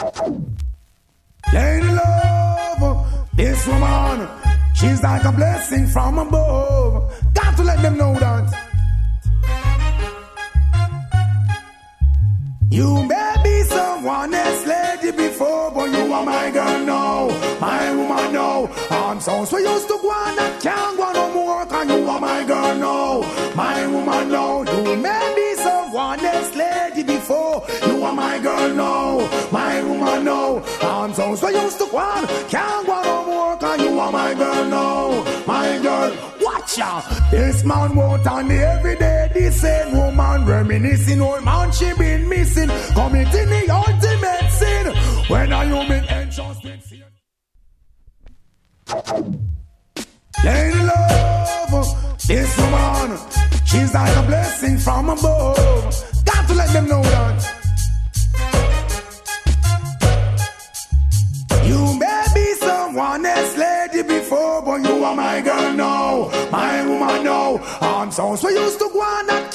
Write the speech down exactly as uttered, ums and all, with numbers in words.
Lady love, this woman, she's like a blessing from above. Got to let them know that. You may be someone else lady before, but you are my girl now, my woman now. And songs we used to go on that can't go no more, cause you are my girl now, my woman now. You may be someone else lady before, you are my girl now, my woman now. And songs we used to go on can't go no more, cause you are my girl now, my girl. Watch out, this man won't on the everyday, the same woman reminiscing, old man she been missing, committing the ultimate sin. When are you make entrance with fear? Lady love, this woman, she's like a blessing from above. Got to let them know that. You may be someone else lady before, but you are my girl now, my woman now. And songs we used to go on that